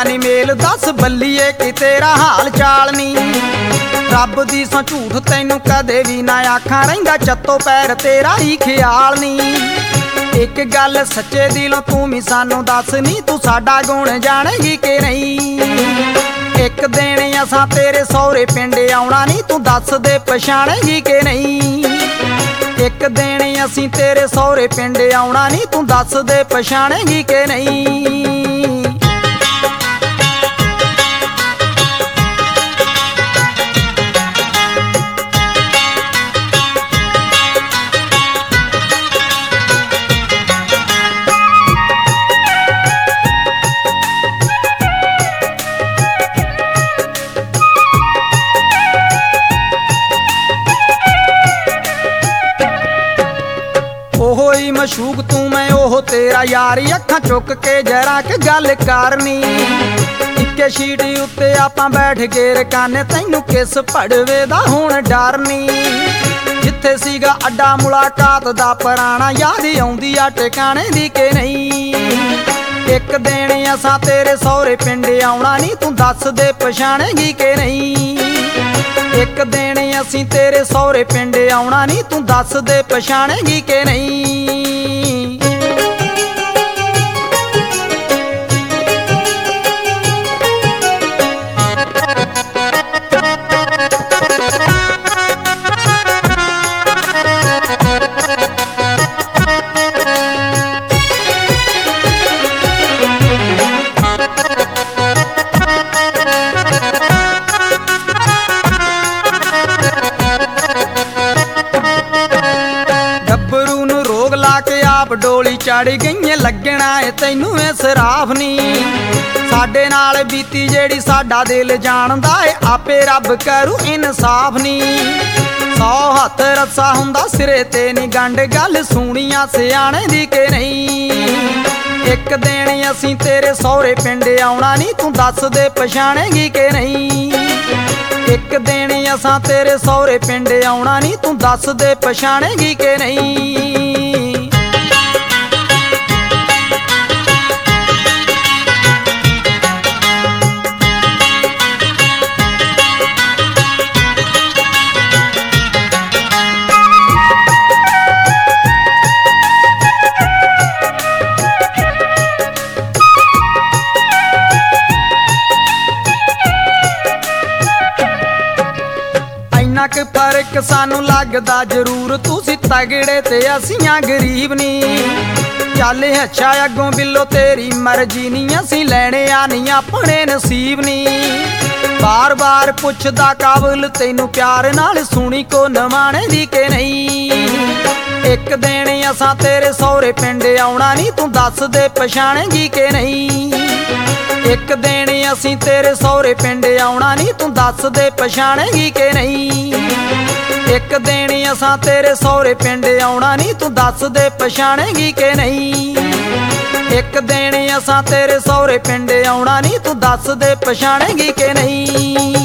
नी mail दस बल्लीए कि तेरा हाल चाल नी। रब दी सौ झूठ तैनू कदे भी ना आखां, रहिंदा चत्तो पैर तेरा ही ख्याल नी। एक गल सच्चे दिलों तू भी सानू दस नी, तू साडा गुण जानेगी कि नहीं। एक दिन असां तेरे सौरे पिंड आउणा नी, तू दस दे पछाणेगी कि नहीं। एक दिन असीं तेरे सौरे पिंड आउणा नी, तू दस दे पछाणेगी कि नहीं। ओहो ही मशूक तू मैं ओहो तेरा यारी, अखां चुक के जरा के गल करनी। इक्के शीट उत्ते आपां बैठ के रकाने, तैनू किस भड़वे दा हुण डर नी। जिथे सीगा अड्डा मुलाकात दा पुराना, याद आउंदी आ टिकाणे दी कि नहीं। एक दिन असां तेरे सौरे पिंड आउणा नी, तू दस दे पछाणेगी कि नहीं। एक दिन असीं तेरे सौरे पिंड आउणा नी, तू दस दे पछाणेगी कि नहीं। डोली चढ़ गई लगना है तैनू सराफ नी। साडे नाल बीती जेड़ी साडा दिल जानदा है, आपे रब करू इंसाफ नी। 100 हथ रस्सा हुंदा सिरे ते नी गंढ, गल सुनिया सियाणे दी कि नहीं। एक दिन असीं तेरे सौरे पिंड आउणा नी, तू दस दे पछाणेगी कि नहीं। एक दिन असां तेरे सौरे पिंड आउणा नी, तू दस दे पछाणेगी कि नहीं। फर्क सानू लगदा जरूर, तुसी तगड़े ते असियां गरीब नी। चल अच्छा अगों बिल्लो तेरी मर्जी नी, असीं लैणे आनी अपने नसीब नी। बार बार पुछदा काबल तैनू प्यार नाल, सुनी को नवाणे दी कि नहीं। एक दिन असां तेरे सौरे पिंड आउणा नी, तू दस दे पछाणेगी कि नहीं। एक दिन असीं तेरे सौरे पिंड आउणा नी, तू दस दे पछाणेगी कि नहीं। एक दिन असां तेरे सौरे पिंड आउणा नी, तू दस दे पछाणेगी कि नहीं। एक दिन असां तेरे सौरे पिंड आउणा नी, तू दस दे पछाणेगी कि नहीं।